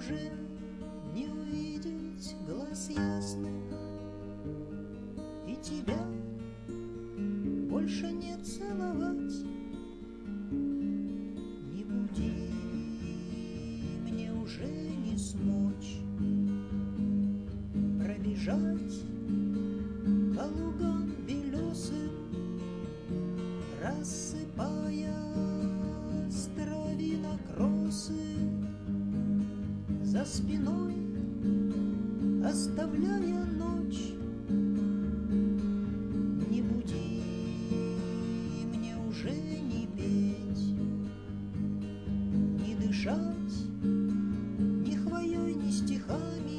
уже не увидеть глаз ясных, и тебя больше не целовать. Не буди, мне уже не смочь пробежать по лугам белесым, рассыпая с травинок росы, за спиной оставляя ночь. Не буди, мне уже не петь, не дышать ни хвоей, ни стихами,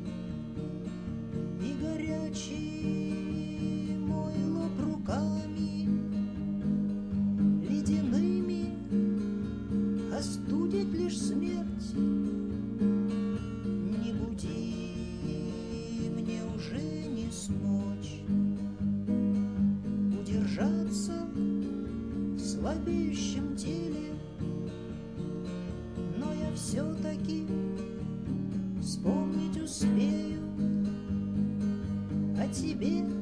и горячий мой лоб руками ледяными остудит лишь смерть. Не буди, мне уже не смочь удержаться в слабеющем теле, но я все-таки вспомнить успею о тебе.